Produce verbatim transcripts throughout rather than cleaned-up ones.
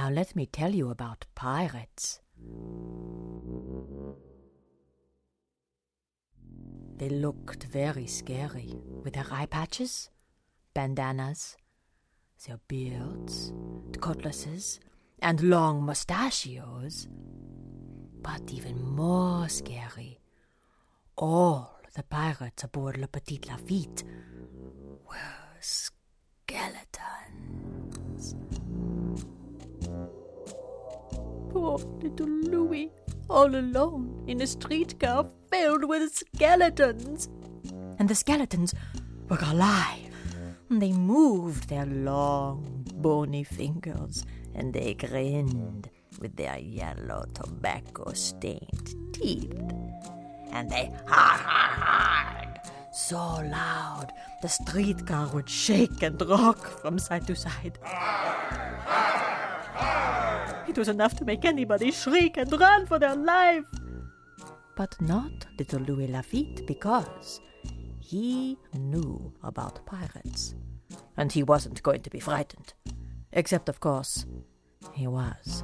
Now let me tell you about pirates. They looked very scary with their eye patches, bandanas, their beards, cutlasses, and long mustachios. But even more scary, all the pirates aboard Le Petit Lafitte were skeletons. Poor little Louis, all alone in a streetcar filled with skeletons. And the skeletons were alive. They moved their long, bony fingers, and they grinned with their yellow tobacco-stained teeth. And they ha-ha-ha'd so loud the streetcar would shake and rock from side to side. It was enough to make anybody shriek and run for their life. But not little Louis Lafitte, because he knew about pirates. And he wasn't going to be frightened. Except, of course, he was.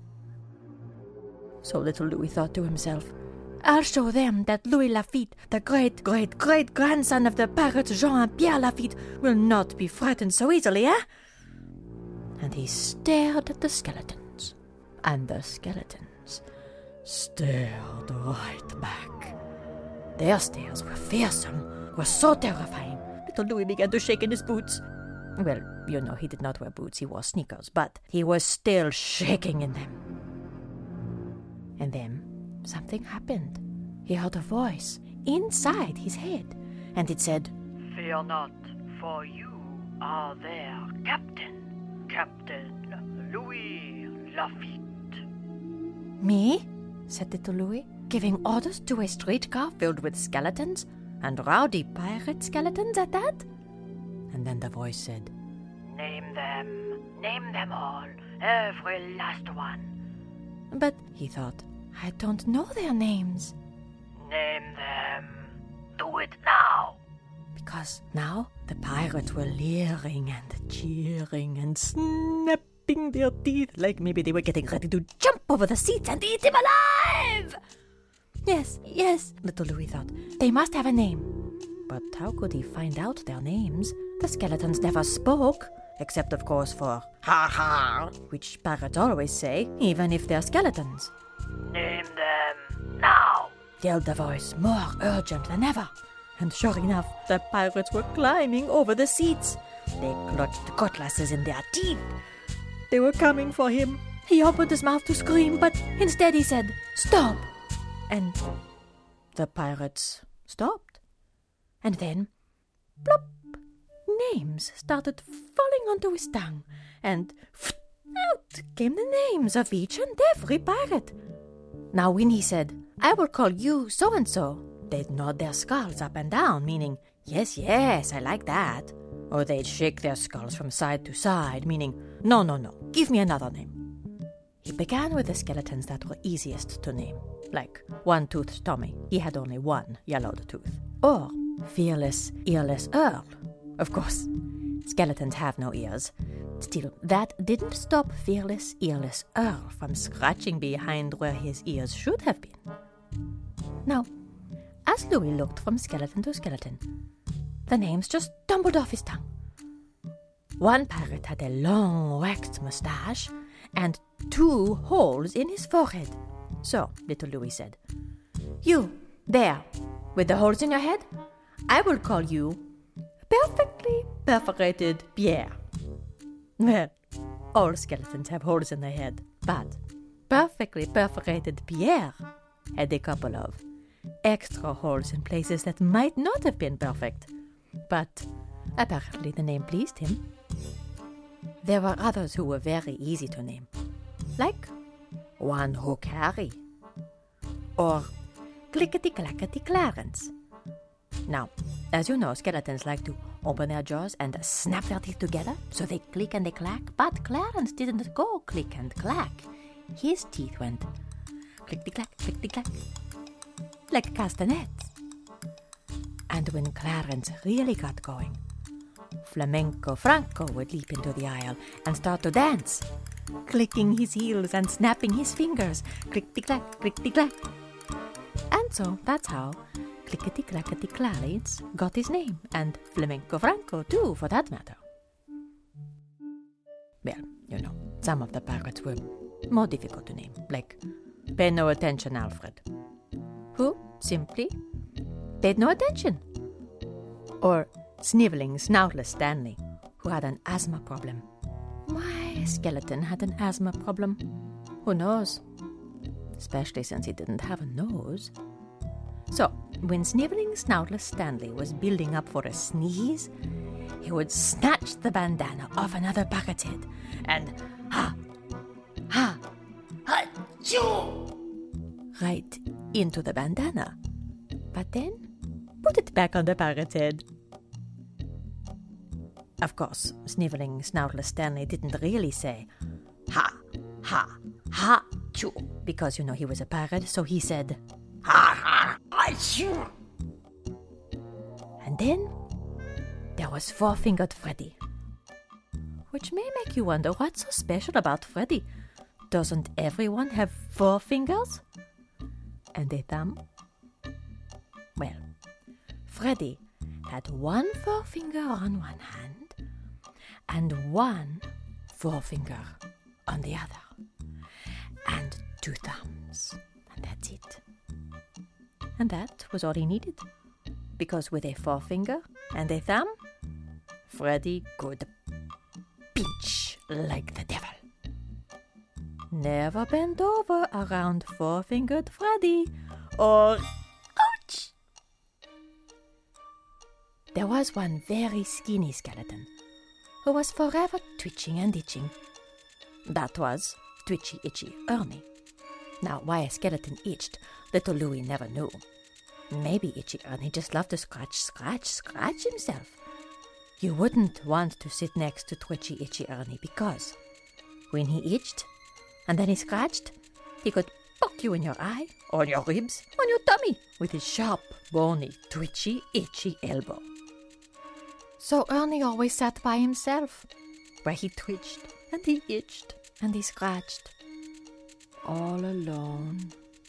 So little Louis thought to himself, I'll show them that Louis Lafitte, the great-great-great-grandson of the pirate Jean and Pierre Lafitte, will not be frightened so easily, eh? And he stared at the skeletons. And the skeletons stared right back. Their stares were fearsome, were so terrifying. Little Louis began to shake in his boots. Well, you know, he did not wear boots, he wore sneakers, but he was still shaking in them. And then something happened. He heard a voice inside his head, and it said, Fear not, for you are their captain, Captain Louis Lafitte. Me? Said little Louis, giving orders to a streetcar filled with skeletons, and rowdy pirate skeletons at that? And then the voice said, Name them, name them all, every last one. But, he thought, I don't know their names. Name them. Do it now. Because now the pirates were leering and cheering and snapping their teeth like maybe they were getting ready to jump over the seats and eat him alive. Yes, yes, little Louis thought. They must have a name. But how could he find out their names? The skeletons never spoke, except of course for ha-ha, which pirates always say, even if they're skeletons. Name them now, yelled the voice, more urgent than ever. And sure enough, the pirates were climbing over the seats. They clutched cutlasses in their teeth. They were coming for him. He opened his mouth to scream, but instead he said, Stop! And the pirates stopped. And then, plop, names started falling onto his tongue, and out came the names of each and every pirate. Now when he said, I will call you so-and-so, they'd nod their skulls up and down, meaning, yes, yes, I like that. Or they'd shake their skulls from side to side, meaning, no, no, no, give me another name. He began with the skeletons that were easiest to name, like One-Toothed Tommy. He had only one yellowed tooth. Or Fearless Earless Earl. Of course, skeletons have no ears. Still, that didn't stop Fearless Earless Earl from scratching behind where his ears should have been. Now, as Louis looked from skeleton to skeleton, the names just tumbled off his tongue. One pirate had a long waxed mustache and two holes in his forehead. So, little Louis said, You, there, with the holes in your head, I will call you Perfectly Perforated Pierre. Well, all skeletons have holes in their head, but Perfectly Perforated Pierre had a couple of extra holes in places that might not have been perfect. But apparently the name pleased him. There were others who were very easy to name, like One Hook Harry, or Clickety-Clackety Clarence. Now, as you know, skeletons like to open their jaws and snap their teeth together, so they click and they clack, but Clarence didn't go click and clack. His teeth went clickety-clack, clickety-clack, like castanets. And when Clarence really got going, Flamenco Franco would leap into the aisle and start to dance, clicking his heels and snapping his fingers, click-ty-clack, click-ty-clack. And so that's how Clickety-Clackety-Clarice got his name, and Flamenco Franco too, for that matter. Well, you know, some of the pirates were more difficult to name, like Pay No Attention Alfred, who simply paid no attention. Or Sniveling Snoutless Stanley, who had an asthma problem. Why, Skeleton had an asthma problem. Who knows? Especially since he didn't have a nose. So, when Sniveling Snoutless Stanley was building up for a sneeze, he would snatch the bandana off another pirate's head and ha, ha, ha, choo, right into the bandana. But then put it back on the pirate's head. Of course, Sniveling Snoutless Stanley didn't really say ha, ha, ha, choo, because, you know, he was a pirate, so he said ha, ha, ha, choo. And then there was Four-Fingered Freddy, which may make you wonder what's so special about Freddy. Doesn't everyone have four fingers? And a thumb? Well, Freddy had one forefinger on one hand and one forefinger on the other, and two thumbs, and that's it. And that was all he needed, because with a forefinger and a thumb, Freddy could pinch like the devil. Never bend over around Four-Fingered Freddy, or ouch! There was one very skinny skeleton who was forever twitching and itching. That was Twitchy Itchy Ernie. Now, why a skeleton itched, little Louie never knew. Maybe Itchy Ernie just loved to scratch, scratch, scratch himself. You wouldn't want to sit next to Twitchy Itchy Ernie because when he itched and then he scratched, he could poke you in your eye, on your ribs, on your tummy with his sharp, bony, twitchy, itchy elbow. So Ernie always sat by himself, where he twitched and he itched and he scratched, all alone.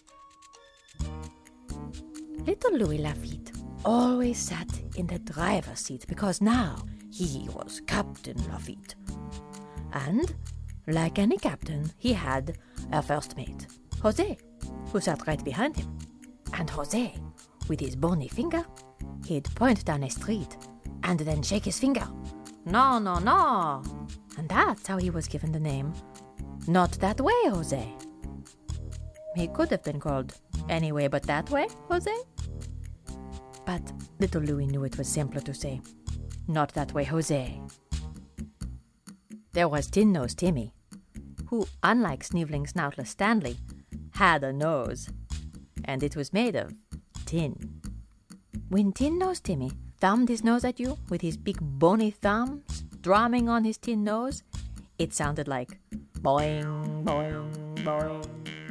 Little Louis Lafitte always sat in the driver's seat because now he was Captain Lafitte. And, like any captain, he had a first mate, Jose, who sat right behind him. And Jose, with his bony finger, he'd point down a street and then shake his finger. No, no, no. And that's how he was given the name, Not That Way, Jose. He could have been called Anyway But That Way, Jose. But little Louis knew it was simpler to say, Not That Way, Jose. There was Tin Nose Timmy, who, unlike Sniveling Snoutless Stanley, had a nose, and it was made of tin. When Tin Nose Timmy thumbed his nose at you with his big bony thumbs drumming on his tin nose, it sounded like boing, boing, boing.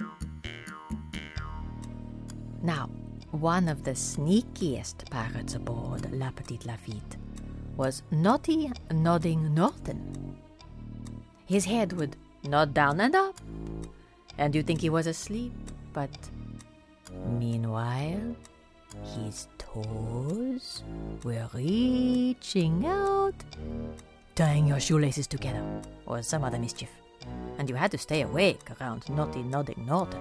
Now, one of the sneakiest pirates aboard La Petite Lafitte was Naughty Nodding Norton. His head would nod down and up, and you'd think he was asleep, but meanwhile, his toes were reaching out, tying your shoelaces together, or some other mischief, and you had to stay awake around Naughty Nodding Norton.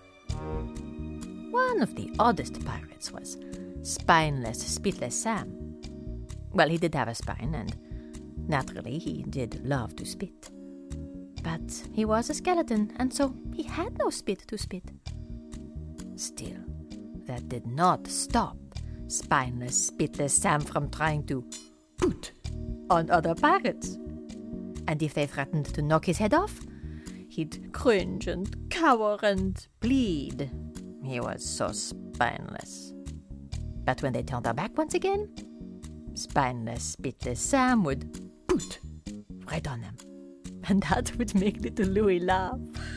One of the oddest pirates was Spineless Spitless Sam. Well, he did have a spine, and naturally he did love to spit. But he was a skeleton, and so he had no spit to spit. Still, that did not stop Spineless Spitless Sam from trying to put on other pirates. And if they threatened to knock his head off, he'd cringe and cower and bleed. He was so spineless. But when they turned their back once again, Spineless Spitless Sam would put right on them. And that would make little Louis laugh.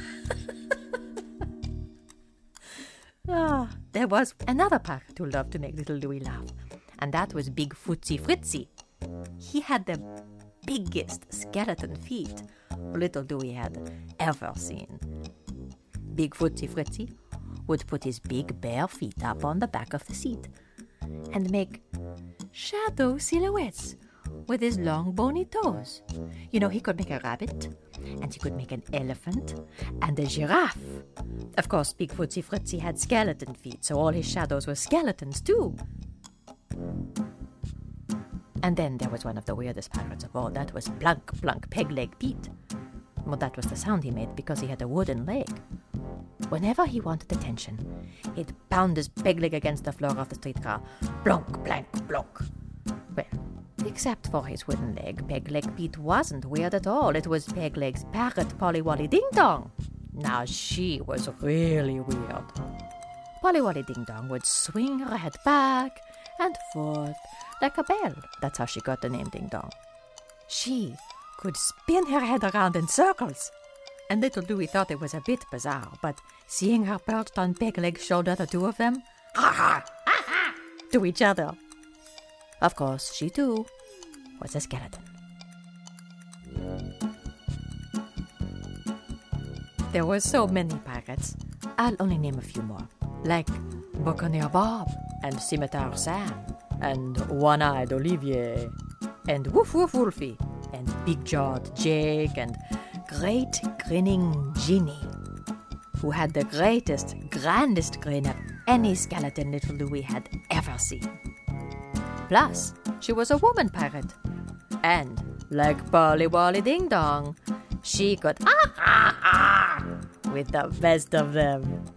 Ah, there was another pirate who loved to make little Louis laugh, and that was Big Footsie Fritzie. He had the biggest skeleton feet little Dewey had ever seen. Big Footsy Fritzy would put his big bare feet up on the back of the seat and make shadow silhouettes with his long bony toes. You know, he could make a rabbit, and he could make an elephant, and a giraffe. Of course, Big Footsy Fritzy had skeleton feet, so all his shadows were skeletons too. And then there was one of the weirdest pirates of all. That was Blunk Blunk Peg-Leg Pete. Well, that was the sound he made because he had a wooden leg. Whenever he wanted attention, he'd pound his peg leg against the floor of the streetcar. Blunk, blank, blunk. Well, except for his wooden leg, Peg-Leg Pete wasn't weird at all. It was Peg-Leg's parrot, Polly Wolly Ding Dong. Now she was really weird. Polly Wolly Ding Dong would swing her head back and forth like a bell. That's how she got the name Ding Dong. She could spin her head around in circles. And little Dewey thought it was a bit bizarre, but seeing her perched on Peg-Leg's shoulder, the two of them, ha ha, ha ha, to each other. Of course, she too was a skeleton. There were so many pirates. I'll only name a few more, like Buccaneer Bob and Scimitar Sam and One-Eyed Olivier and Woof Woof Wolfie and Big-Jawed Jake and Great Grinning Ginny, who had the greatest, grandest grin of any skeleton little Dewey had ever seen. Plus, she was a woman pirate. And, like Polly Wolly Ding Dong, she could ah ah ah with the best of them.